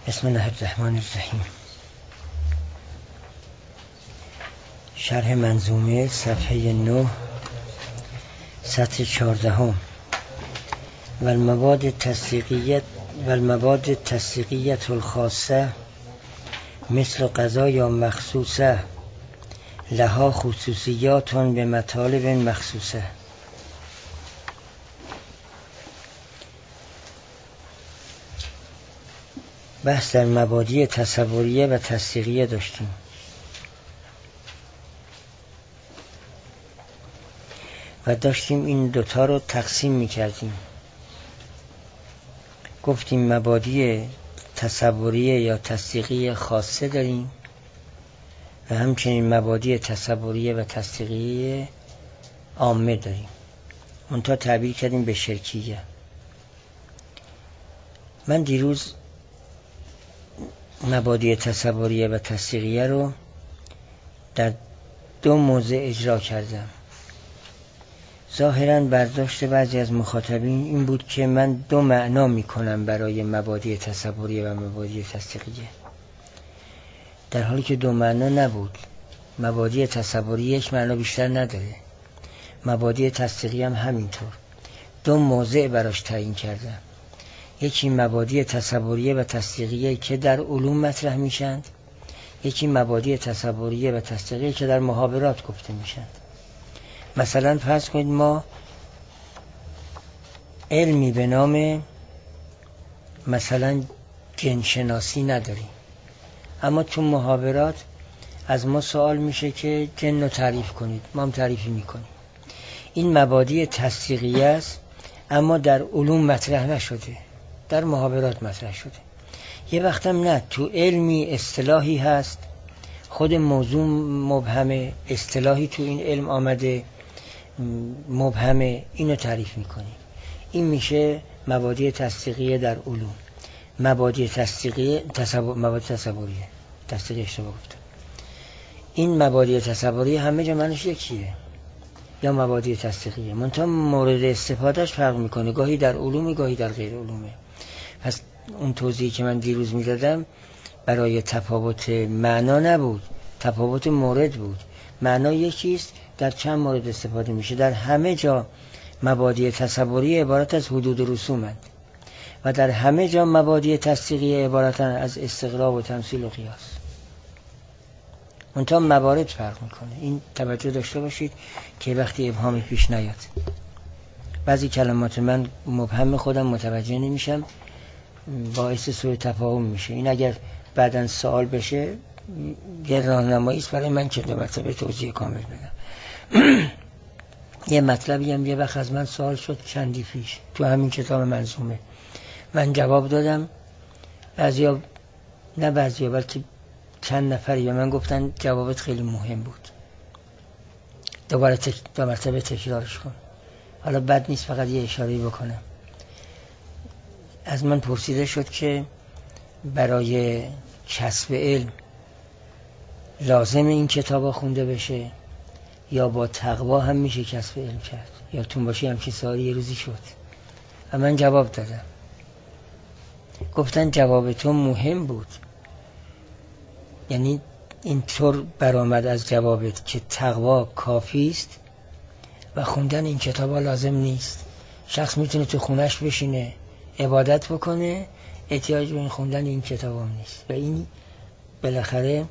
بسم الله الرحمن الرحیم. شرح منظومه صفحه 9 سطر 14. والمواد التصدیقیة الخاصه مثل قضایا مخصوصه لها خصوصیات به مطالب مخصوصه. بحث در مبادی تصوریه و تصدیقیه داشتیم. و داشتیم این دوتا رو تقسیم میکردیم. گفتیم مبادی تصوریه یا تصدیقیه خاصه داریم و همچنین مبادی تصوریه و تصدیقیه عامه داریم. منتها تعبیر کردیم به شرکیه. من دیروز مبادی تصوریه و تصدیقیه رو در 2 موضع اجرا کردم. ظاهراً برداشت بعضی از مخاطبین این بود که من 2 معنا میکنم برای مبادی تصوریه و مبادی تصدیقیه، در حالی که 2 معنا نبود. مبادی تصوریه 1 معنا بیشتر نداره، مبادی تصدیقیه هم همینطور. 2 موضع براش تعیین کردم. یکی مبادی تصوریه و تصدیقیه که در علوم مطرح میشند، یکی مبادی تصوریه و تصدیقیه که در محاورات گفته میشند. مثلا فرض کنید ما علمی به نام مثلا جنشناسی نداریم، اما تو محاورات از ما سوال میشه که جن رو تعریف کنید، ما هم تعریفی میکنیم. این مبادی تصدیقیه است، اما در علوم مطرح نشده، در محاورات مطرح شده. یه وقتم نه، تو علمی اصطلاحی هست، خود موضوع مبهمه، اصطلاحی تو این علم آمده مبهمه، اینو تعریف میکنیم. این میشه مبادی تصدیقیه در علوم. مبادی تصدیقیه مبادی تصوریه، تصدیقیه اشتباه گفتم. این مبادی تصوریه همه جا معنیش یکیه، یا مبادی تصدیقیه، منتها مورد استفادهش فرق میکنه، گاهی در علوم گاهی در غیر علومه. پس اون توضیحی که من دیروز میدادم برای تفاوت معنا نبود، تفاوت مورد بود. معنا یکیست، در چند مورد استفاده میشه. در همه جا مبادی تصوریه عبارت از حدود و رسومند و در همه جا مبادی تصدیقیه عبارت از استقراء و تمثیل و قیاس. منتها موارد فرق میکنه. این توجه داشته باشید که وقتی ابهامی پیش نیاد. بعضی کلمات من مبهم خودم متوجه نمیشم، باعث سوء تفاهم میشه. این اگر بعداً سوال بشه یه راهنمایی است برای من که 2 مرتبه توضیح کامل بدم. یه مطلبی هم یه وقت از من سوال شد چندی پیش تو همین کتاب منظومه، من جواب دادم. بعضیا نه بعضیا بلکه چند نفری به من گفتن جوابت خیلی مهم بود، دوباره 2 مرتبه تکرارش کن. حالا بد نیست فقط یه اشاره بکنم. از من پرسیده شد که برای کسب علم لازم این کتابا خونده بشه یا با تقوا هم میشه کسب علم کرد، یا تون باشی همچین سوالی یه روزی شد و من جواب دادم. گفتن جواب تو مهم بود، یعنی اینطور برآمد از جوابت که تقوا کافی است و خوندن این کتابا لازم نیست. شخص میتونه تو خونش بشینه عبادت بکنه، احتیاج به این خوندن این کتاب هم نیست. و این بالاخره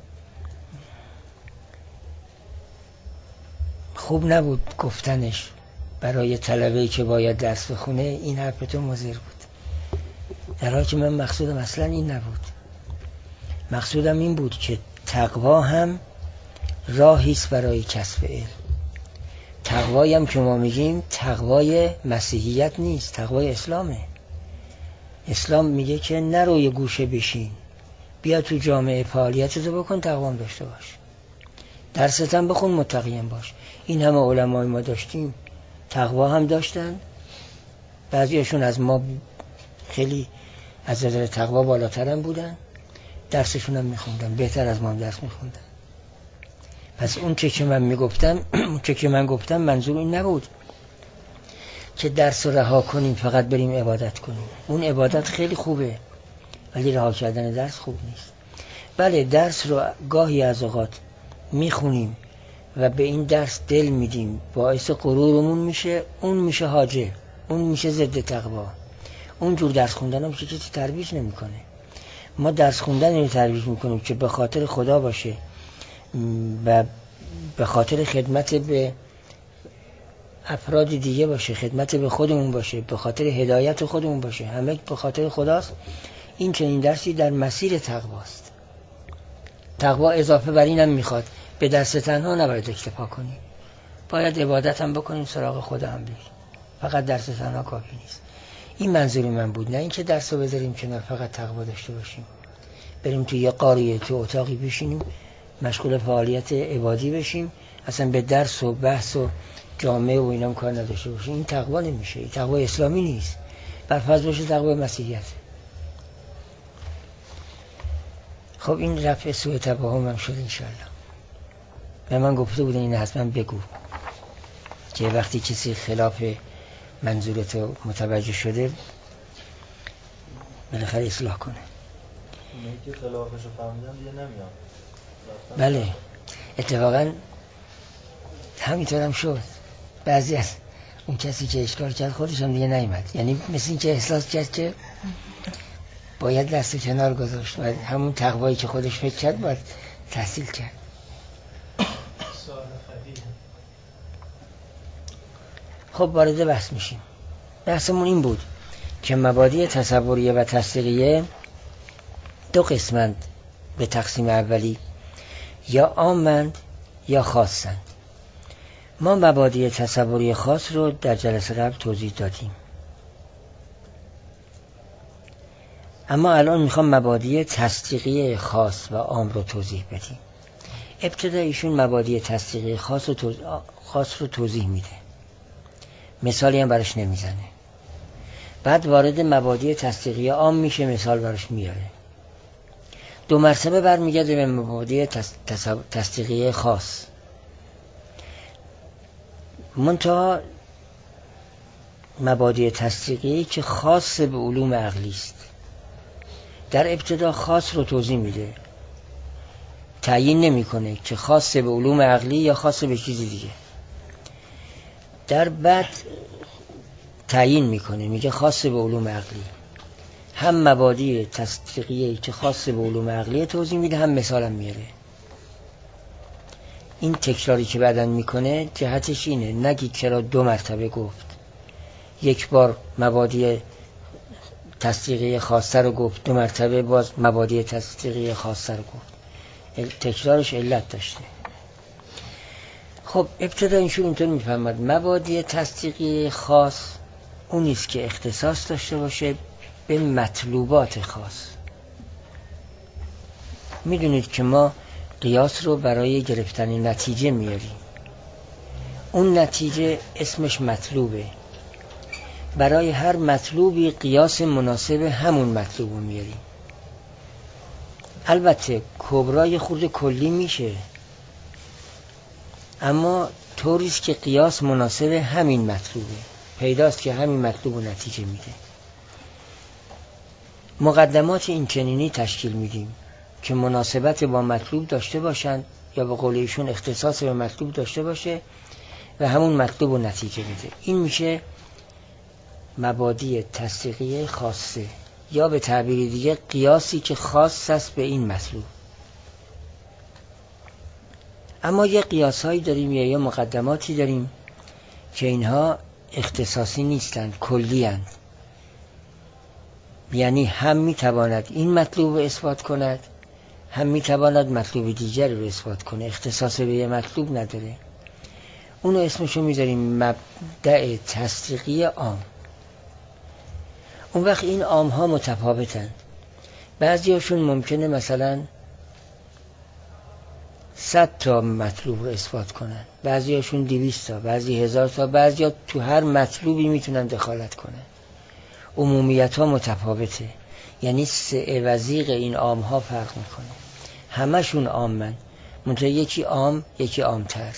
خوب نبود گفتنش برای طلبه‌ای که باید درس بخونه. این حرف تو مضر بود، در حالی که من مقصودم اصلا این نبود. مقصودم این بود که تقوا هم راهی است برای کسب علم. تقوایی هم که ما میگیم تقوای مسیحیت نیست، تقوای اسلامه. اسلام میگه که نرو یه گوشه بشین، بیا تو جامعه فعالیتتو بکن، تقوام داشته باش، درست هم بخون، متقی هم باش. این همه علمای ما داشتیم تقوا هم داشتن، بعضیشون از ما خیلی از نظر تقوا بالاتر هم بودن، درسشون هم میخوندن، بهتر از ما هم درس میخوندن. پس اون که من گفتم منظور این نبود که درس رو رها کنیم فقط بریم عبادت کنیم. اون عبادت خیلی خوبه، ولی رها کردن درس خوب نیست. بله درس رو گاهی از اوقات میخونیم و به این درس دل میدیم، باعث غرورمون میشه، اون میشه حاجه، اون میشه ضد تقوا. اون جور درس خوندن هم کسی ترویج نمیکنه. ما درس خوندن رو ترویج میکنیم که به خاطر خدا باشه و به خاطر خدمت به افراد دیگه باشه، خدمت به خودمون باشه، به خاطر هدایت خودمون باشه، همه به خاطر خداست. این چنین درسی در مسیر تقواست. تقوا اضافه بر اینم میخواد، به درس تنها نباید اکتفا کنیم، باید عبادت هم بکنیم، سراغ خدا هم بریم. فقط درس تنها کافی نیست. این منظور من بود، نه اینکه درس رو بذاریم کنار فقط تقوا داشته باشیم، بریم توی یه قاریه تو اتاقی بشینیم مشغول فعالیت عبادی بشیم، اصلا به درس و بحث و جامعه و اینام کار نداشته باشیم. این تقوا نمیشه، این تقوا اسلامی نیست، برفرض باشه تقوا مسیحیت. خب این رفع سوء تفاهم هم شد انشالله. به من گفته بودن این حتما بگو که وقتی کسی خلاف منظورت متوجه شده بالاخره اصلاح کنه. اونایی که خلافش رو فهمیدن دیگه نمیان. بله اتفاقا همینطور هم شد. بعضی از اون کسی که اشکال کرد خودش هم دیگه نیامد، یعنی مثل این که احساس کرد که باید دست کنار گذاشت و همون تقوایی که خودش فکر کرد باید تحصیل کرد. خب وارد بحث میشیم. بحثمون این بود که مبادی تصوریه و تصدیقیه دو قسمند به تقسیم اولی، یا عامند یا خاصند. ما مبادی تصوری خاص رو در جلسه قبل توضیح دادیم، اما الان میخوام مبادی تصدیقی خاص و عام رو توضیح بدیم. ابتدا ایشون مبادی تصدیقی خاص رو توضیح میده، مثالی هم براش نمیزنه، بعد وارد مبادی تصدیقی عام میشه، مثال براش میاره، دو مرتبه برمیگرده به مبادی تصدیقی خاص. منتها مبادی تصدیقی که خاص به علوم عقلی است، در ابتدا خاص رو توضیح میده، تعیین نمیکنه که خاص به علوم عقلی یا خاص به چیزی دیگه. در بعد تعیین میکنه، میگه خاص به علوم عقلی. هم مبادی تصدیقی که خاص به علوم عقلی توضیح میده، هم مثالم میاره. این تکراری که بعداً میکنه جهتش اینه نگی چرا دو مرتبه گفت، یک بار مبادی تصدیقی خاصه رو گفت، دو مرتبه باز مبادی تصدیقی خاصه رو گفت، تکرارش علت داشته. خب ابتدا اینشون اینطور میفهمد مبادی تصدیقی خاص اونیست که اختصاص داشته باشه به مطلوبات خاص. میدونید که ما قیاس رو برای گرفتن نتیجه میاریم، اون نتیجه اسمش مطلوبه، برای هر مطلوبی قیاس مناسب همون مطلوب رو میاریم. البته کبرای خورد کلی میشه، اما طوریست که قیاس مناسب همین مطلوبه، پیداست که همین مطلوب رو نتیجه میده. مقدمات این چنینی تشکیل میدیم که مناسبت با مطلوب داشته باشند، یا به قول ایشون اختصاص به مطلوب داشته باشه و همون مطلوب رو نتیجه میده. این میشه مبادی تصدیقی خاصه، یا به تعبیر دیگه قیاسی که خاص است به این مطلوب. اما یه قیاسایی داریم یا یه مقدماتی داریم که اینها اختصاصی نیستند، کلی اند. یعنی هم میتواند این مطلوب رو اثبات کند، هم میتواند مطلوب دیگر رو اثبات کنه، اختصاص به یه مطلوب نداره. اونو اسمشو میذاریم مبدأ تصدیقی عام. اون وقت این عام ها متفاوتن، بعضی هاشون ممکنه مثلا 100 تا مطلوب رو اثبات کنن، بعضی هاشون 200 تا، بعضی 1000 تا، بعضی ها تو هر مطلوبی میتونن دخالت کنن. عمومیت ها متفاوته، یعنی سعه و ضیق این عام ها فرق میکنه. همشون عامن، منتها یکی عام یکی عامتر.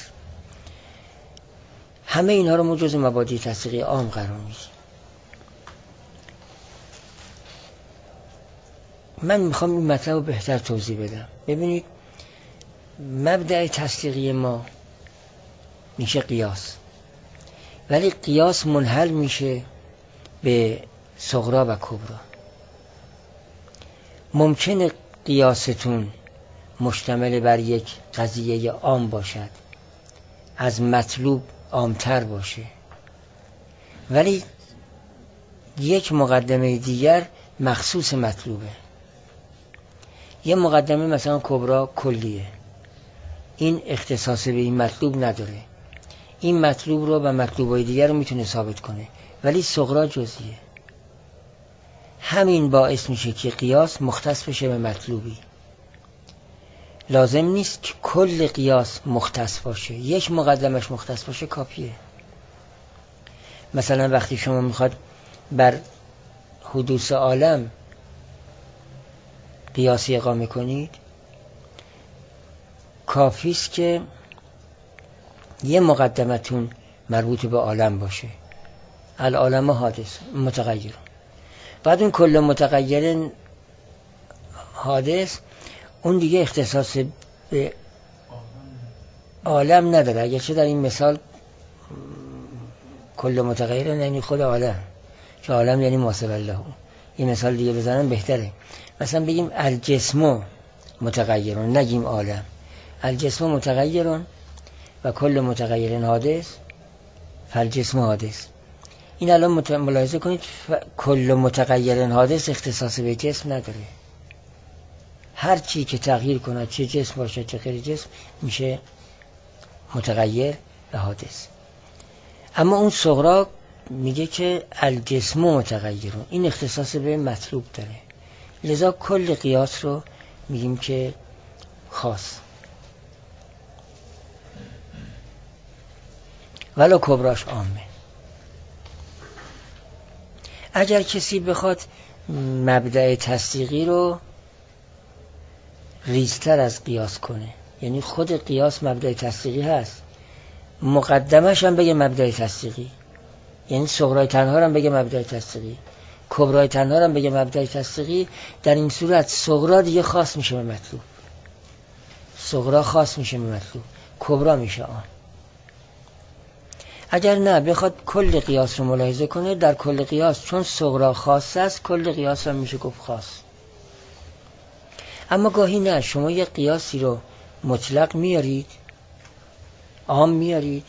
همه اینها رو ما جز مبادی تصدیقی عام قرار میدیم. من میخوام این مطلب رو بهتر توضیح بدم. ببینید مبدأ تصدیقی ما میشه قیاس، ولی قیاس منحل میشه به صغرا و کبرا. ممکنه قیاستون مشتمل بر یک قضیه عام باشد، از مطلوب عامتر باشه، ولی یک مقدمه دیگر مخصوص مطلوبه. یه مقدمه مثلا کبرا کلیه، این اختصاص به این مطلوب نداره، این مطلوب رو و مطلوبای دیگر رو میتونه ثابت کنه، ولی صغرا جزئیه. همین باعث میشه که قیاس مختص بشه به مطلوبی. لازم نیست که کل قیاس مختص باشه، یک مقدمش مختص باشه کافیه. مثلا وقتی شما میخواد بر حدوث عالم قیاسی اقامه کنید، کافیست که یه مقدمتون مربوط به عالم باشه، العالم حادث متغیر، بعد اون کل متغیر حادث اون دیگه اختصاص به عالم نداره. اگرچه در این مثال کل متغیر یعنی خود عالم، که عالم یعنی ما سوی الله. این مثال دیگه بزنم بهتره، مثلا بگیم الجسم متغیرون، نگیم عالم. الجسم متغیرون و کل متغیر حادث، فالجسم حادث. این الان ملاحظه کنید کل متغیر حادث اختصاص به جسم نداره. هر چی که تغییر کنه، چه جسم باشه چه غیر جسم، میشه متغیر و حادث. اما اون صغرا میگه که الجسم متغیرون، این اختصاص به مطلوب داره، لذا کل قیاس رو میگیم که خاص، ولو کبراش عامه. اگر کسی بخواد مبدأ تصدیقی رو ریزتر از قیاس کنه، یعنی خود قیاس مبدأ تصدیقی هست، مقدمش هم بگه مبدأ تصدیقی، یعنی صغرای تنها هم بگه مبدأ تصدیقی، کبرای تنها هم بگه مبدأ تصدیقی، در این صورت صغرا دیگه خاص میشه به مطلوب، صغرا خاص میشه به مطلوب، کبرا میشه عام. اگر نه بخواد کل قیاس رو ملاحظه کنه، در کل قیاس چون صغرا خاص است، کل قیاس هم میشه گفت خاص. اما گاهی نه، شما یه قیاسی رو مطلق میارید، عام میارید،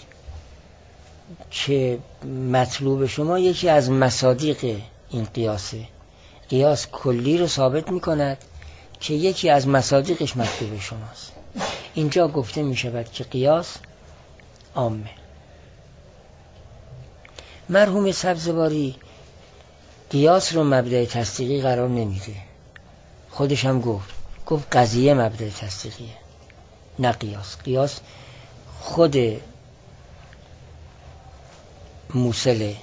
که مطلوب شما یکی از مصادیق این قیاسه، قیاس کلی رو ثابت میکند که یکی از مصادیقش مطلوب شماست. اینجا گفته میشود که قیاس عامه. مرحوم سبزواری قیاس رو مبدأ تصدیقی قرار نمیده، خودش هم گفت قضیه مبدأ تصدیقیه نه قیاس. قیاس خود موصله،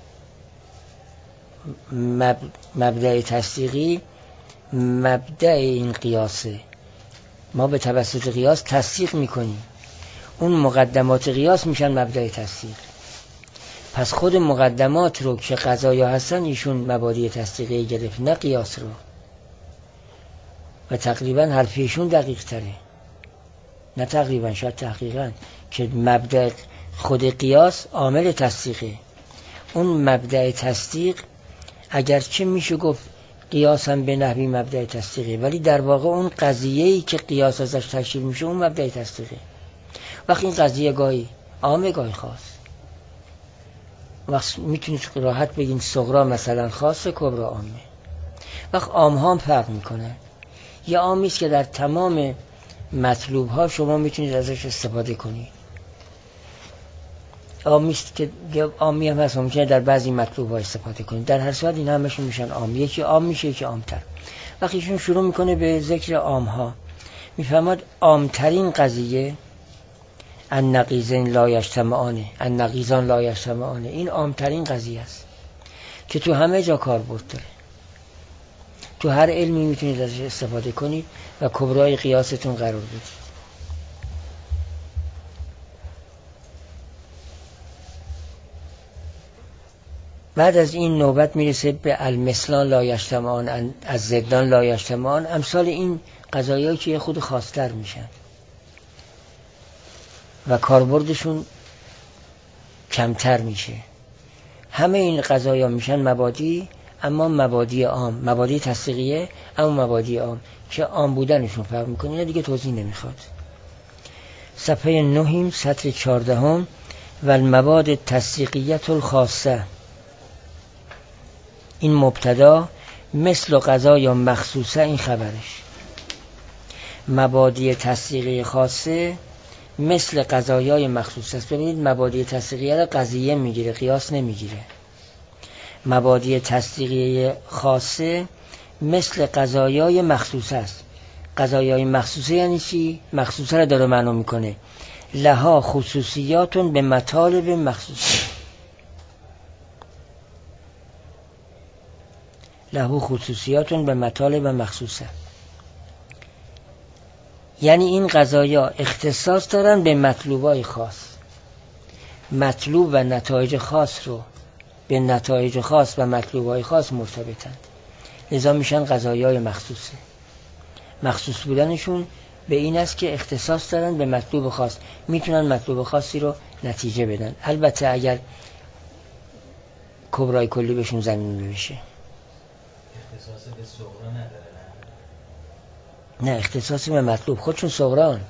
مبدأ تصدیقی مبدأ این قیاسه. ما به توسط قیاس تصدیق میکنیم، اون مقدمات قیاس میشن مبدأ تصدیق. پس خود مقدمات رو که قضایا هستن ایشون مبادی تصدیقی گرفت نه قیاس رو، و تقریبا حرفیشون دقیق تره، نه تقریبا شاید تحقیقا، که مبدأ خود قیاس عامل تصدیقه. اون مبدأ تصدیق اگرچه میشه گفت قیاس هم به نحوی مبدأ تصدیقه، ولی در واقع اون قضیه‌ای که قیاس ازش تشکیل میشه اون مبدأ تصدیقه. وقتی این قضیه گاهی عامه گاهی خاص، وقت میتونید راحت بگین صغرا مثلا خاص، کبرا عامه. وقت عام ها هم فرق میکنه. یه عامی است که در تمام مطلوب ها شما میتونید ازش استفاده کنید، عامی است که عامی هم هست ممکنه در بعضی مطلوب ها استفاده کنید. در هر صورت این همشون میشن عام، یکی عام میشه یکی عامتر. وقتی ایشون شروع میکنه به ذکر عام ها، میفهمد عامترین قضیه النقیضان لا یجتمعان، النقیضان لا یجتمعان، این عامترین قضیه است که تو همه جا کاربرد داره، تو هر علمی میتونید ازش استفاده کنید و کبرای قیاستون قرار بدید. بعد از این نوبت میرسه به المثلان لا یجتمعان، از ضدان لا یجتمعان. امثال این غذایایی که خود خاص‌تر میشن و کاربردشون کمتر میشه. همه این غذایا میشن مبادی، اما مبادی عام، مبادی تصدیقیه اما مبادی عام که عام بودنشون فرق میکنه. اینا دیگه توضیح نمیخواد. صفحه 9 سطر 14 و المواد تصدیقیت الخاصه. این مبتدا مثل غذا یا مخصوصه، این خبرش. مبادی تصدیقی خاصه مثل غذایای مخصوصه است. ببینید مبادی تصدیقیه را قضیه میگیره، قیاس نمیگیره. مبادی تصدیقی خاصه مثل غذایای مخصوصه است. غذایای مخصوصه یعنی چی؟ مخصوصه را داره معنا میکنه. لها خصوصیاتون به مطالب مخصوصه. لها خصوصیاتون به مطالب مخصوصه، یعنی این غذایا اختصاص دارن به مطلوبای خاص. مطلوب و نتایج خاص رو به نتایج خاص و مطلوبای خاص مرتبطند، لذا میشن غذایای مخصوصه. مخصوص بودنشون به این است که اختصاص دارن به مطلوب خاص، میتونن مطلوب خاصی رو نتیجه بدن، البته اگر کبرای کلی بهشون زمین بشه. اختصاص به صغرا نداره؟ نه، اختصاص به مطلوب. خودشون صغران،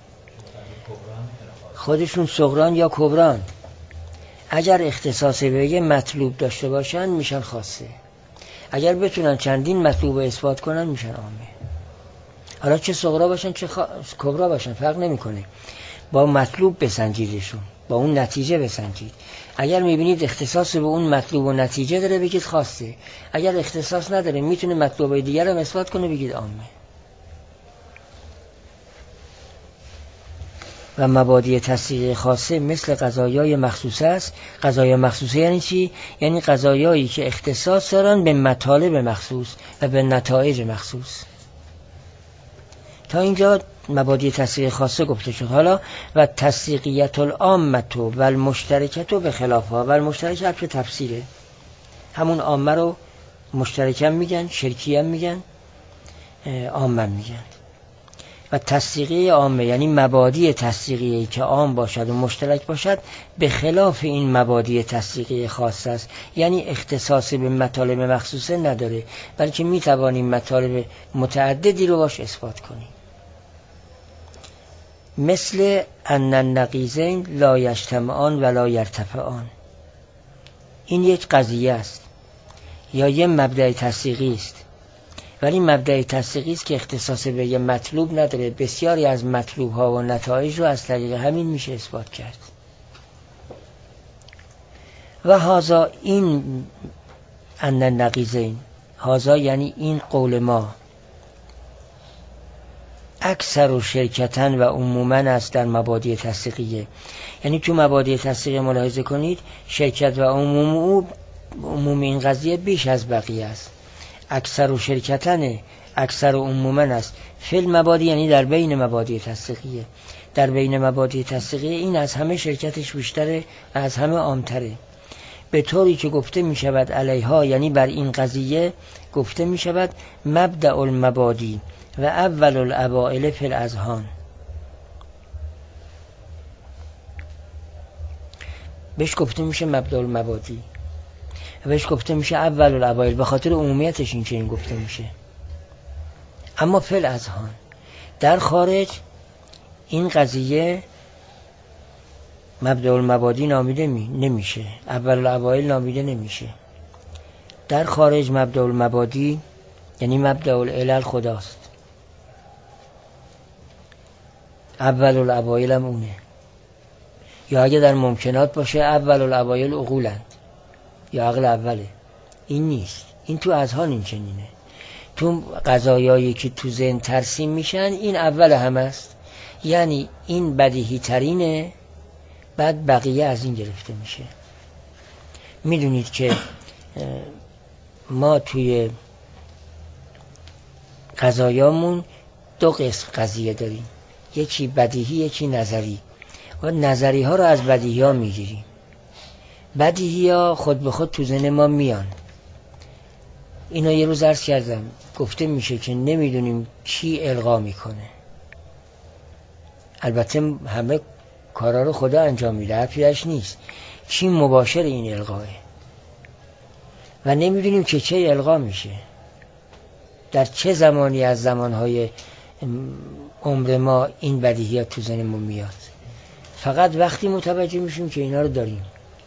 خودشون صغران یا کبران. اگر اختصاص به یه مطلوب داشته باشن میشن خاصه، اگر بتونن چندین مطلوب اثبات کنن میشن عامه. حالا چه صغرا باشن چه کبرا باشن فرق نمیکنه، با مطلوب بسنجیدشون، با اون نتیجه بسنجید. اگر میبینید اختصاص به اون مطلوب و نتیجه داره بگید خاصه، اگر اختصاص نداره میتونه مطلوبای دیگر هم اثبات کنه بگید عامه. و مبادی تصدیقی خاصه مثل غذایای مخصوصه است. غذایای مخصوصه یعنی چی؟ یعنی غذایایی که اختصاص دارن به مطالب مخصوص و به نتایج مخصوص. تا اینجا مبادی تصدیقی خاصه گفته شد. حالا و تصدیقیت العامه و المشترکه به خلافها. و المشترکه حرف تفسیره، همون عامه رو مشترکم میگن، شرکی هم میگن، عامه میگن. و تصدیقی عامه یعنی مبادی تصدیقی که عام باشد و مشترک باشد، به خلاف این مبادی تصدیقی خاص است، یعنی اختصاصی به مطالب مخصوصه نداره، بلکه میتوانیم مطالب متعددی رو باش اثبات کنیم. مثل ان النقیضین لا یجتمعان ولا یرتفعان. این یک قضیه است یا یک مبدأ تصدیقی است، ولی مبدأ تصدیقی است که اختصاص به یه مطلوب نداره. بسیاری از مطلوب ها و نتایج رو از طریق همین میشه اثبات کرد. و هذا این ان النقیضین، هذا یعنی این قول ما، اکثر و شرکتن و عموماً است در مبادی تصدیقیه. یعنی تو مبادی تصدیقی ملاحظه کنید شرکت و عموم این قضیه بیش از بقیه است. اکثر و شرکتن، اکثر و عموماً است. فعل مبادی یعنی در بین مبادی تصدیقیه. در بین مبادی تصدیقیه این از همه شرکتش بیشتره و از همه عامتره، به طوری که گفته می شود علیها، یعنی بر این قضیه گفته می شود مبدأ المبادی و اول الابائل فی الاذهان. بهش گفته میشه مبدأ المبادی، بهش گفته میشه اول الابائل، به خاطر عمومیتش این چنین گفته میشه. اما فی الاذهان، در خارج این قضیه مبدأ المبادی نامیده نمیشه، اول الابائل نامیده نمیشه. در خارج مبدأ المبادی یعنی مبدأ العلل خداست، اول الابائل هم اونه. یا اگه در ممکنات باشه اول الابائل عقولند یا عقل اوله. این نیست، این تو اذهان این چنینه. تو قضایایی که تو ذهن ترسیم میشن این اول هم است، یعنی این بدیهی ترینه، بعد بقیه از این گرفته میشه. میدونید که ما توی قضایامون دو قسم قضیه داریم، یکی بدیهی یکی نظری. و نظری ها رو از بدیهی ها میگیریم بدیهی ها خود به خود تو ذهن ما میان. اینا یه روز عرض کردم، گفته میشه که نمیدونیم کی القا میکنه. البته همه کارا رو خدا انجام میده، حرفیش نیست، کی مباشر این القاه و نمیدونیم که چه القا میشه، در چه زمانی از زمانهای عمر ما این بدیهیات تو ذهنمون میاد. فقط وقتی متوجه میشیم که اینا رو داریم.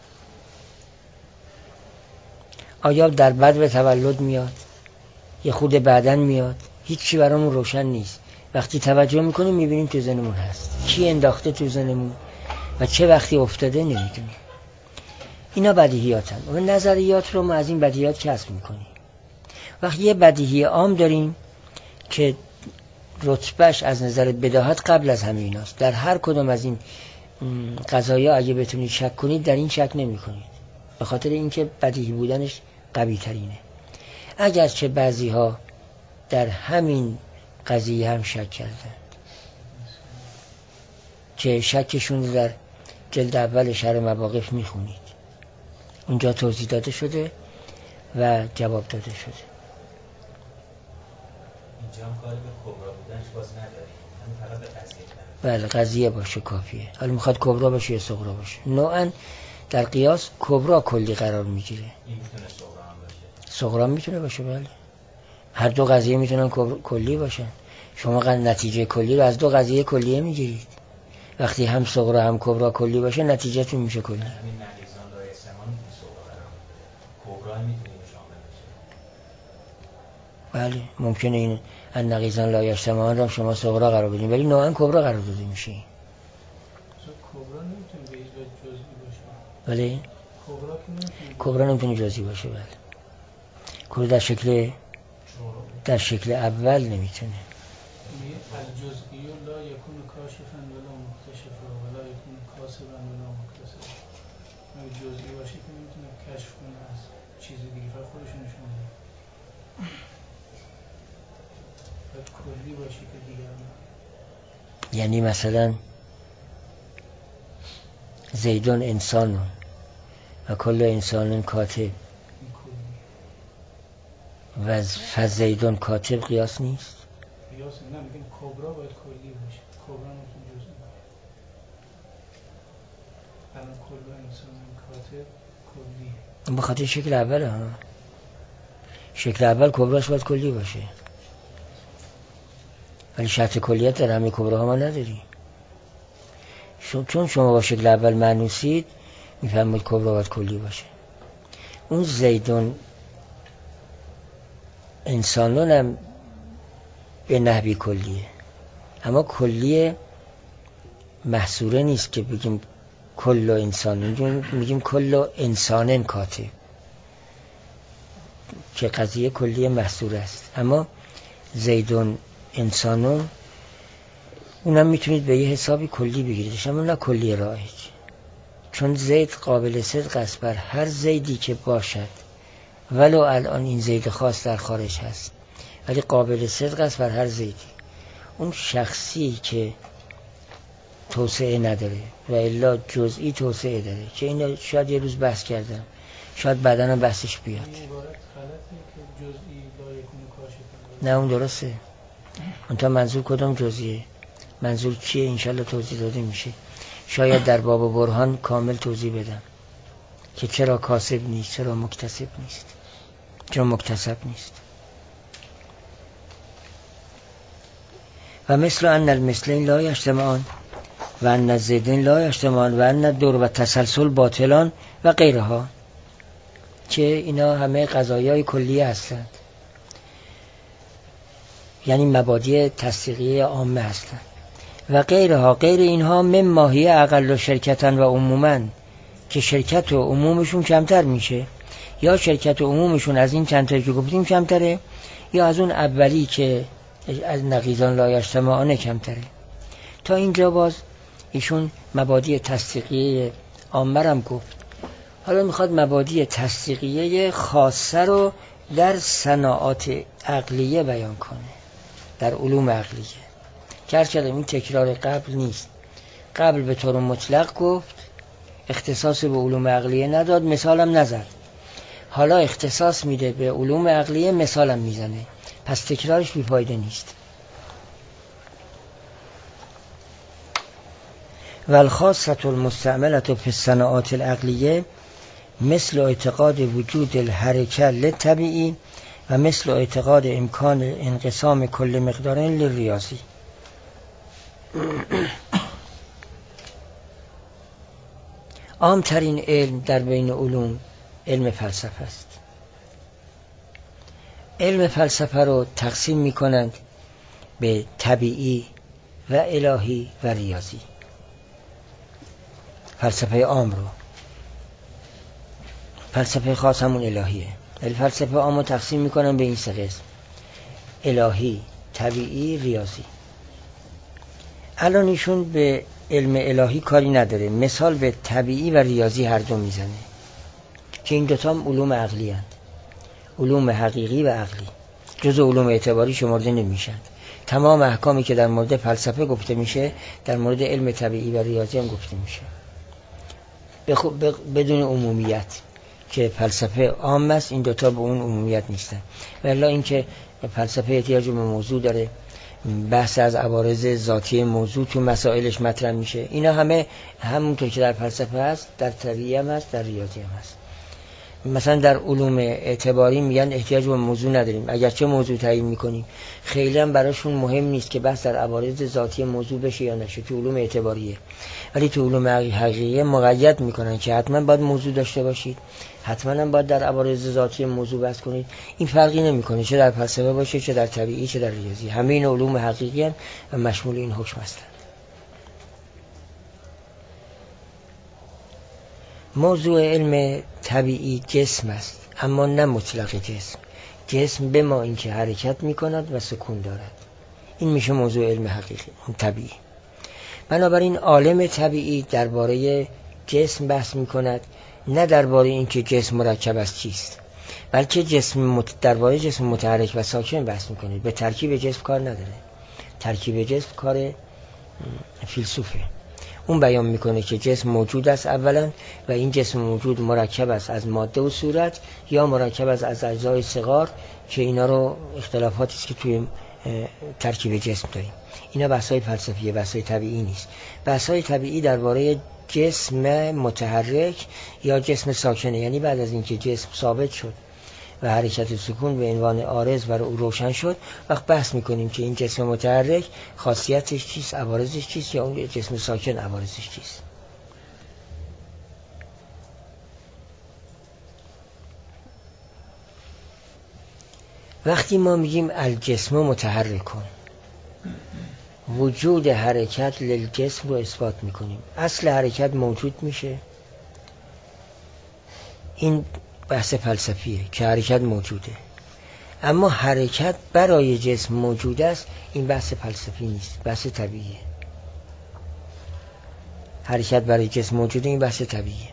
آیا در بدو تولد میاد، یه خود بعدن میاد، هیچی برامون روشن نیست. وقتی توجه میکنیم میبینیم تو ذهنمون هست. کی انداخته تو ذهنمون و چه وقتی افتاده نمیدونیم. اینا بدیهیاتن و نظریات رو ما از این بدیهیات کسب میکنیم. وقتی یه بدیهی عام داریم که رتبهش از نظر بداهت قبل از همه ایناست، در هر کدوم از این قضایا اگه بتونید شک کنید در این شک نمی کنید، به خاطر اینکه بدیهی بودنش قوی ترینه. اگرچه بعضی ها در همین قضیه هم شک کردن که شکشون در جلد اول شرح مواقف میخونید، اونجا توضیح داده شده و جواب داده شده. اینجا هم کاری به کبرا بودنش باز نداری، هم طرف قضیه بله قضیه باشه کافیه. حالا میخواد کبرا باشه یا صغرا باشه. نوعا در قیاس کبرا کلی قرار میگیره. این میتونه صغرا هم باشه. صغرا میتونه باشه بله. هر دو قضیه میتونن کلی باشن. شما نتیجه کلی رو از دو قضیه کلیه میگیرید. وقتی هم صغرا هم کبرا کلی باشه نتیجهتون میشه کلی. همین نقیضان رای سمان میتونه صغرا قرار بگیره. کبرا میتونه شامل بشه. بله ممکنه این النقیضان لا یجتمعان را شما صغرا قرار بدین ولی نوعا کبرا قرار داده میشه. کبرا نمیتونه به هیچ وجه جزئی باشه. بله کبرا نمیتونه جزئی باشه. بله کبرا در شکل اول نمیتونه. الجزئی لا یکون کاشفا ولا مکتشفا ولا یکون کاسبا ولا مکتسبا. اگه جزئی باشه که نمیتونه کشف کنه از چیز دیگه، فقط خودش نشون میده. باید کلی باشه که دیگر نه. یعنی مثلا زیدون انسان و کل انسان کاتب و فزیدون کاتب قیاس نیست. قیاس نه، میگیم کبرا باید کلی باشه. کبرا نمیتونه جزئی باشه. الان کل انسان کاتب کلیه. به خاطر شکل اوله ها. شکل اول کبراش باید کلی باشه ولی شرط کلیت در همه کبراها ما نداریم. چون شما با شکل اول معنوسید میفهمید کبرا باید کلی باشه. اون زیدون انسانون هم به نحوی کلیه، اما کلیه محصوره نیست که بگیم کل انسان، میگیم کل انسانن کاتب که قضیه کلیه محصوره است. اما زیدون انسانون اونم میتونید به یه حسابی کلی بگیریدش، اما نه کلی رایج، چون زید قابل صدق است بر هر زیدی که باشد، ولو الان این زید خاص در خارج هست ولی قابل صدق است بر هر زیدی. اون شخصی که توسعه نداره و الا جزئی توسعه داره که این شاید یه روز بحث کردم، شاید بعداً هم بحثش بیاد. نه اون درسته. اون منظور کدام جزئیه؟ منظور چیه؟ انشالله توضیح داده میشه. شاید در باب برهان کامل توضیح بدم که چرا کاسب نیست، چرا مکتسب نیست، چرا مکتسب نیست. و مثل ان المثلین لا یجتمعان و ان الزیدین لا یجتمعان و ان الدور و تسلسل باطلان و غیرها، که اینا همه قضایای کلیه هستند، یعنی مبادی تصدیقی عامه هستند. و غیرها، غیر اینها من ماهیه اقل شرکتن و عموماً، که شرکت و عمومشون کمتر میشه، یا شرکت و عمومشون از این چند تایی که گفتیم کمتره، یا از اون اولی که از نقیضان لا یجتمعان کمتره. تا اینجا باز ایشون مبادی تصدیقیه عامه هم گفت. حالا میخواد مبادی تصدیقیه خاصه رو در صناعات عقلیه بیان کنه، در علوم عقلیه. که این تکرار قبل نیست. قبل به طور مطلق گفت اختصاص به علوم عقلیه نداد، مثالم نزد. حالا اختصاص میده به علوم عقلیه، مثالم میزنه، پس تکرارش بیفایده نیست. والخاصة المستعملة في الصناعات العقلیه مثل اعتقاد وجود الحرکه للطبیعی و مثل اعتقاد امکان انقسام کل مقدارین للریاضی. عامترین علم در بین علوم علم فلسفه است. علم فلسفه رو تقسیم می کنند به طبیعی و الهی و ریاضی. فلسفه عام رو، فلسفه خاص همون الهیه، ولی فلسفه عام رو تقسیم می کنند به این سه قسم: الهی، طبیعی، ریاضی. الان ایشون به علم الهی کاری نداره، مثال به طبیعی و ریاضی هر دو میزنه که این دوتا هم علوم عقلی هستند، علوم حقیقی و عقلی، جز علوم اعتباری شمرده نمیشن. تمام احکامی که در مورد فلسفه گفته میشه در مورد علم طبیعی و ریاضی هم گفته میشه، بدون عمومیت که فلسفه عام است، این دوتا به اون عمومیت نیستن. ولی اینکه فلسفه احتیاج به موضوع داره، بحث از عوارض ذاتی موضوع تو مسائلش مطرح میشه، اینا همه همونطور که در فلسفه هست در طبیعی هم هست، در ریاضی هم هست. مثلا در علوم اعتباری میگن احتیاج به موضوع نداریم، اگرچه موضوع تعیین میکنیم، خیلی هم براشون مهم نیست که بحث در عوارض ذاتی موضوع بشه یا نشه، تو علوم اعتباریه. ولی تو علوم حقیقیه مقید میکنن که حتما باید موضوع داشته باشید، حتما هم باید در عوارض ذاتی موضوع بحث کنید. این فرقی نمیکنه چه در فلسفه باشه، چه در طبیعی، چه در ریاضی، همه این علوم حقیقی هستند و مشمول این حکم هستند. موضوع علم طبیعی جسم است، اما نه مطلق جسم. جسم به ما اینکه حرکت میکند و سکون دارد، این میشه موضوع علم حقیقی طبیعی. بنابراین عالم طبیعی درباره جسم بحث میکند، نه درباره اینکه جسم مرکب از چیست، بلکه درباره جسم متحرک و ساکن بحث میکنه. به ترکیب جسم کار نداره، ترکیب جسم کار فیلسوفه. اون بیان میکنه که جسم موجود است اولا، و این جسم موجود مرکب است از ماده و صورت یا مرکب است از اجزای صغار، که اینا رو اختلافاتی است که توی ترکیب جسم داریم. اینا بحث‌های فلسفیه، بحث‌های طبیعی نیست. بحث‌های طبیعی درباره جسم متحرک یا جسم ساکنه، یعنی بعد از اینکه جسم ثابت شد و حرکت سکون به عنوان عارض و روشن شد، وقت بحث میکنیم که این جسم متحرک خاصیتش چیست، عوارضش چیست، یا اون جسم ساکن عوارضش چیست. وقتی ما میگیم الجسم متحرک کن، وجود حرکت للجسم رو اثبات میکنیم. اصل حرکت موجود میشه، این بحث فلسفیه که حرکت موجوده، اما حرکت برای جسم موجود است، این بحث فلسفی نیست، بحث طبیعیه. حرکت برای جسم موجوده، این بحث طبیعیه.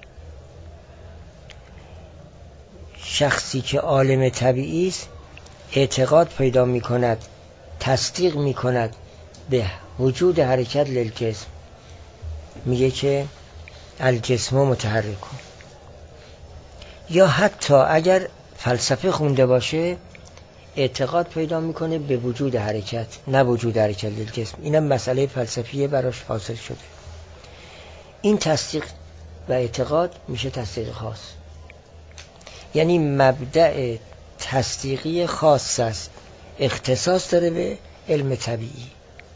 شخصی که عالم طبیعی است اعتقاد پیدا میکند، تصدیق میکند به وجود حرکت للجسم، میگه که الجسم متحرک کن. یا حتی اگر فلسفه خونده باشه اعتقاد پیدا میکنه به وجود حرکت، نه وجود حرکت للجسم. اینم مسئله فلسفیه براش حاصل شده. این تصدیق و اعتقاد میشه تصدیق خاص، یعنی مبدأ تصدیقی خاص است، اختصاص داره به علم طبیعی.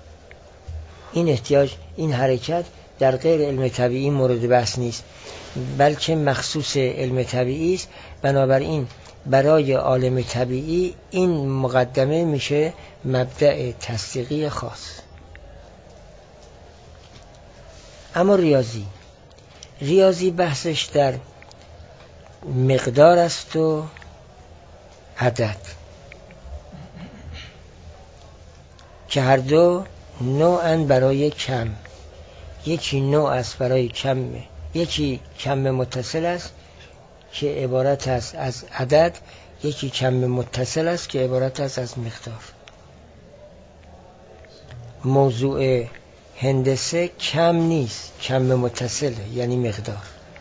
این حرکت در غیر علم طبیعی مورد بحث نیست، بلکه مخصوص علم طبیعی است. بنابراین برای عالم طبیعی این مقدمه میشه مبدأ تصدیقی خاص. اما ریاضی بحثش در مقدار است و عدد، که هر دو نوعن برای کم. یکی نوع است برای کم، یکی کم متصل است که عبارت است از عدد، یکی کم متصل است که عبارت است از مقدار. موضوع هندسه کم نیست، کم متصله، یعنی مقدار.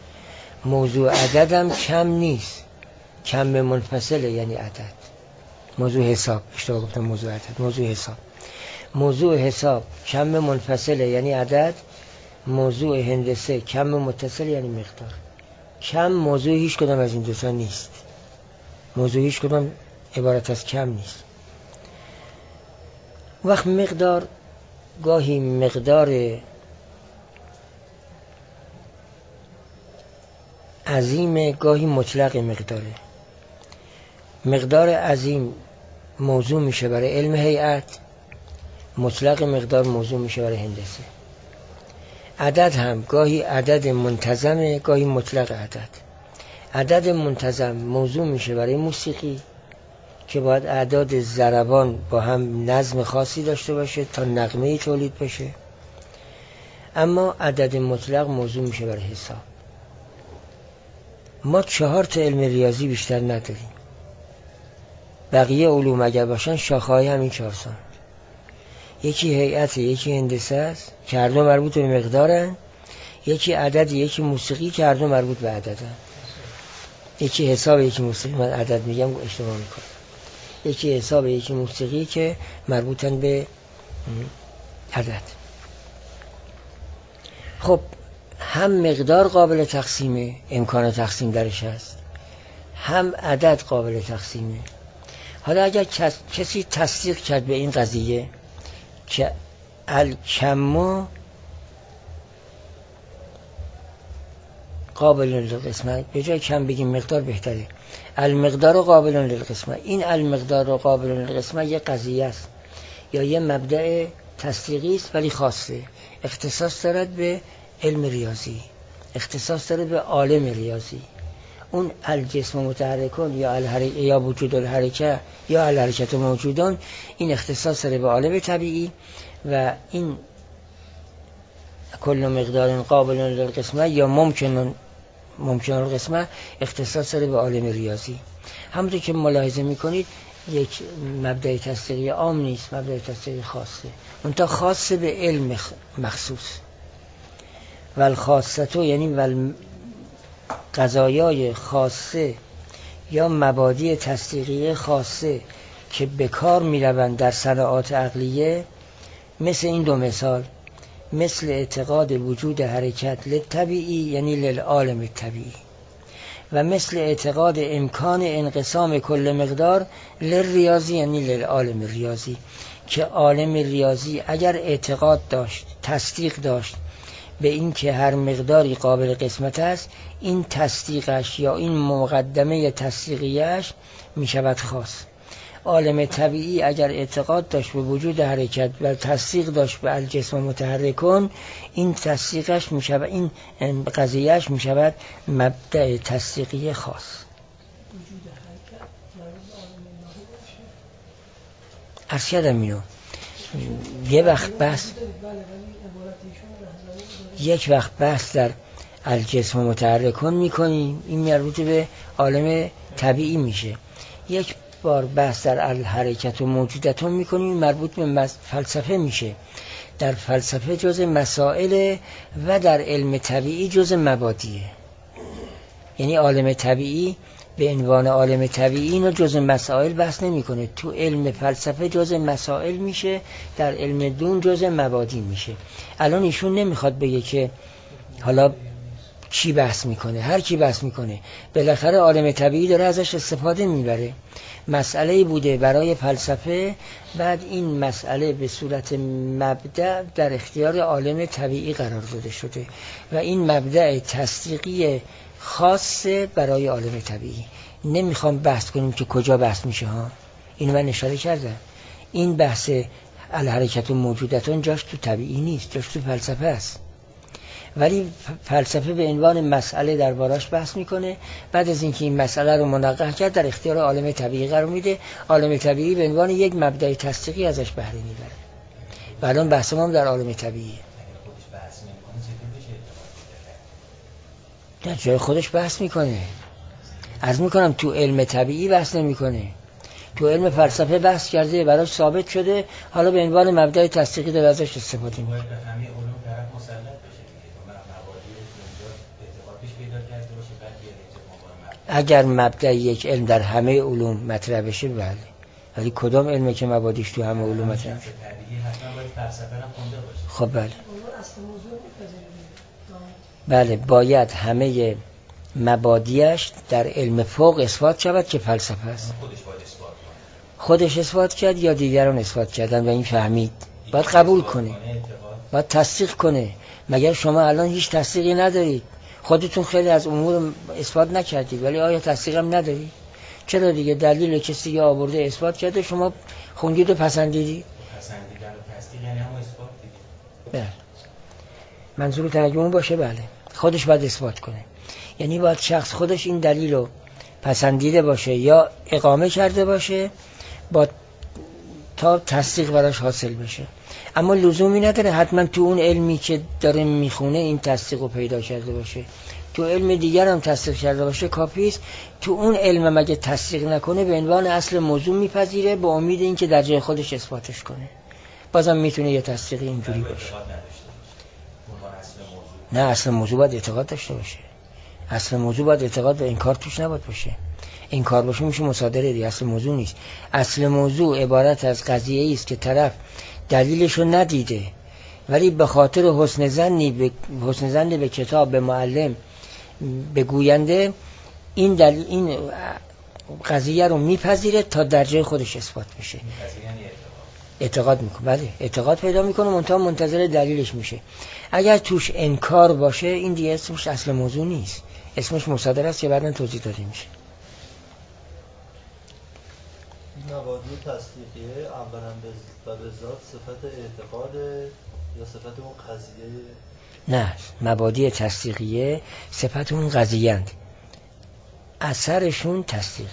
موضوع عدد هم کم نیست، کم منفصله یعنی عدد. موضوع حساب، اشتباه گفتم موضوع عدد، موضوع حساب. موضوع حساب کم منفصله یعنی عدد، موضوع هندسه کم متصل یعنی مقدار. کم موضوع هیچ کدام از این دو تا نیست، موضوع هیچ کدام عبارت از کم نیست. وقت مقدار گاهی مقدار عظیم، گاهی مطلق مقداره. مقدار عظیم موضوع میشه برای علم هیئت، مطلق مقدار موضوع میشه برای هندسه. عدد هم گاهی عدد منتظمه، گاهی مطلق عدد. عدد منتظم موضوع میشه برای موسیقی که باید اعداد ضربان با هم نظم خاصی داشته باشه تا نغمه‌ای تولید بشه. اما عدد مطلق موضوع میشه برای حساب. ما 4 تا علم ریاضی بیشتر نداریم. بقیه علوم اگر باشن شاخه‌های همین 4 سان. یکی هیئت، یکی هندسه است که هر دو مربوط به مقدارن، یکی عدد، یکی موسیقی که هر دو مربوط به عددن. یکی حساب، یکی موسیقی، من عدد میگم اشتباه میکنم. یکی حساب، یکی موسیقی که مربوطن به عدد. خب هم مقدار قابل تقسیمه، امکان تقسیم درش هست، هم عدد قابل تقسیمه. حالا اگر کسی تصدیق کرد به این قضیه که الکم قابل للقسمه، به جای کم بگیم مقدار بهتره، المقدار قابل للقسمه. این المقدار قابل للقسمه یه قضیه است یا یه مبدأ تصدیقی است ولی خاصه، اختصاص دارد به علم ریاضی، اختصاص داره به عالم ریاضی. اون الجسم متحرکون یا وجود الحرکه یا الحرکت موجودان، این اختصاص داره به عالم طبیعی و این کل مقدار قابل للقسمه یا ممکن القسمه اختصاص داره به عالم ریاضی. همونطور که ملاحظه میکنید یک مبدأ تصدیقی عام نیست، مبدأ تصدیقی خاصه، منتها خاصه به علم مخصوص. والخاصتو یعنی قضایای خاصه یا مبادی تصدیقی خاصه که به کار میروند در صناعات عقلیه، مثل این دو مثال، مثل اعتقاد وجود حرکت للطبیعی یعنی للعالم الطبیعی، و مثل اعتقاد امکان انقسام کل مقدار للریاضی یعنی للعالم ریاضی، که عالم ریاضی اگر اعتقاد داشت، تصدیق داشت به این که هر مقداری قابل قسمت است، این تصدیقش یا این مقدمه تصدیقیش می شود خاص. عالم طبیعی اگر اعتقاد داشت به وجود حرکت و تصدیق داشت به الجسم متحرکون، این تصدیقش می شود، این قضیهش می شود مبدأ تصدیقی خاص. عرض کردم اینو یک وقت بحث در الجسم متحرکون میکنیم، این مربوط به عالم طبیعی میشه. یک بار بحث در الحرکت و موجودتون میکنیم، مربوط به فلسفه میشه. در فلسفه جز مسائل و در علم طبیعی جز مبادیه. یعنی عالم طبیعی به عنوان عالم طبیعی اینو جز مسائل بحث نمیکنه، تو علم فلسفه جز مسائل میشه، در علم دون جز مبادی میشه. الان ایشون نمیخواد بگه که حالا چی بحث میکنه، هر کی بحث میکنه بالاخره عالم طبیعی داره ازش استفاده میبره. مسئله بوده برای فلسفه، بعد این مسئله به صورت مبدأ در اختیار عالم طبیعی قرار داده شده و این مبدأ تصدیقی خاصه برای عالم طبیعی. نمیخوام بحث کنیم که کجا بحث میشه ها، اینو من اشاره کردم. این بحث الحرکت و موجودتون جاش تو طبیعی نیست، جاش تو فلسفه است، ولی فلسفه به عنوان مسئله دربارش بحث میکنه. بعد از اینکه این مسئله رو منقح کرد در اختیار عالم طبیعی قرار میده، عالم طبیعی به عنوان یک مبدأ تصدیقی ازش بهره میبره. و الان بحث ما در عالم طبیعیه. در جای خودش بحث میکنه. عرض میکنم تو علم طبیعی بحث نمیکنه، تو علم فلسفه بحث کرده، براش ثابت شده، حالا به عنوان مبدأ تصدیقی داره ازش استفاده میکنه. اگر مبدأ یک علم در همه علوم مطرح بشه بله، ولی کدام علمه که مبادیش تو همه علوم مطرح بشه؟ حتما باید فلسفه هم خونده باشه. خب بله بله، باید همه مبادیش در علم فوق اثبات شود که فلسفه است. خودش اثبات کرد یا دیگران اثبات کردن و این فهمید، باید قبول کنه، باید تصدیق کنه. مگر شما الان هیچ تصدیقی ندارید؟ خودتون خیلی از امور اثبات نکردید ولی آیا تصدیق هم ندارید؟ چرا دیگه؟ دلیل کسی یا آورده اثبات کرده، شما خوندید و پسندیدید. پسندیدن و تصدیق یعنی هم اثبات دیگه. بله، منظور ترجمه باشه بله، خودش باید اثبات کنه. یعنی باید شخص خودش این دلیل رو پسندیده باشه یا اقامه کرده باشه با تا تصدیق براش حاصل بشه. اما لزومی نداره حتما تو اون علمی که داره میخونه این تصدیق رو پیدا کرده باشه، تو علم دیگر هم تصدیق کرده باشه کافیست. تو اون علم مگه تصدیق نکنه به عنوان اصل موضوع میپذیره با امید اینکه در جای خودش اثباتش کنه، بازم میتونه یه تصدیق اینجوری باشه. نه، اصل موضوع باید اعتقاد داشته باشه. اصل موضوع باید اعتقاد و انکار توش نباید باشه. انکار باشه میشه مصادره دیگه، اصل موضوع نیست. اصل موضوع عبارت از قضیه‌ای است که طرف دلیلشو ندیده ولی به خاطر حسن ظنی به کتاب، به معلم، به گوینده این قضیه رو میپذیره تا در جای خودش اثبات بشه. اعتقاد میکنه، بله اعتقاد پیدا میکنه، منتظر دلیلش میشه. اگر توش انکار باشه این دیگه اسمش اصل موضوع نیست، اسمش مصادره است که بعداً توضیح داده میشه. مبادی تصدیقیه اولا به ذات صفت اعتقاد یا صفت اون قضیه؟ نه، مبادی تصدیقیه صفت اون قضیه اند، اثرشون تصدیقه.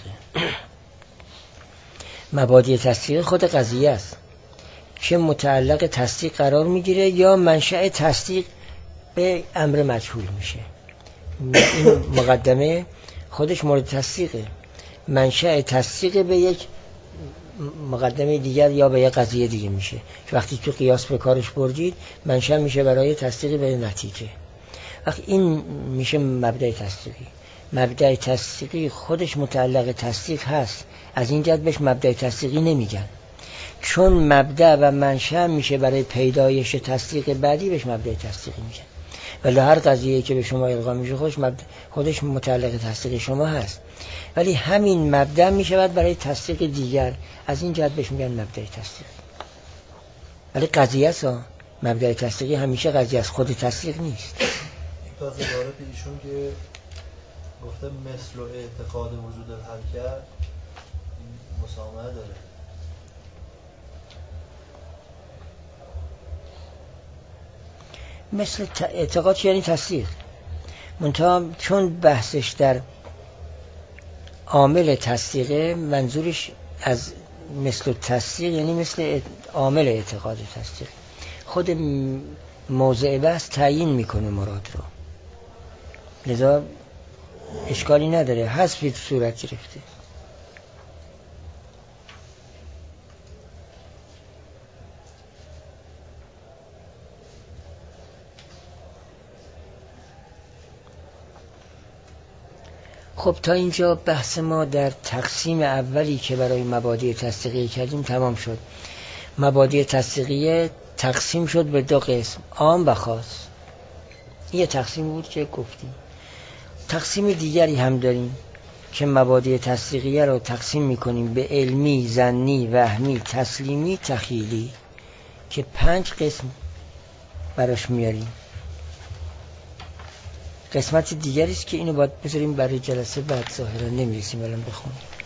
مبادی تصدیقیه خود قضیه است که متعلق تصدیق قرار میگیره یا منشأ تصدیق به امر مجهول میشه. این مقدمه خودش مورد تصدیقه، منشأ تصدیق به یک مقدمه دیگر یا به یک قضیه دیگه میشه. وقتی تو قیاس به کارش بردید منشأ میشه برای تصدیق به نتیجه. وقتی این میشه مبدأ تصدیقی. مبدأ تصدیقی خودش متعلق تصدیق هست، از این جهت بهش مبدأ تصدیقی نمیگن، چون مبدأ و منشأ میشه برای پیدایش تصدیق بعدی بهش مبدأ تصدیقی میگن. ولی هر قضیه‌ای که به شما القا میشه خودش متعلق تصدیق شما هست، ولی همین مبدأ میشود برای تصدیق دیگر، از این جهت بهش میگن مبدأ تصدیقی. ولی قضیه است، مبدأ تصدیقی همیشه قضیه است، خود تصدیق نیست. تا از عبارت ایشون که گفته مثل و اعتقاد وجود الحرکت مسامحه داره. مثل اعتقاد یعنی تصدیق، منتها چون بحثش در عامل تصدیقه، منظورش از مثل تصدیق یعنی مثل عامل اعتقاد تصدیق. خود موضع بحث تعیین میکنه مراد رو، لذا اشکالی نداره، حذفی صورت گرفته. خب تا اینجا بحث ما در تقسیم اولی که برای مبادی تصدیقیه کردیم تمام شد. مبادی تصدیقیه تقسیم شد به دو قسم، عام و خاص. یه تقسیم بود که گفتیم. تقسیم دیگری هم داریم که مبادی تصدیقیه رو تقسیم میکنیم به علمی، ظنی، وهمی، تسلیمی، تخیلی، که 5 قسم براش میاریم. قسمت دیگری است که اینو باید بذاریم برای جلسه بعد، ظاهرا نمیرسیم الان بخونیم.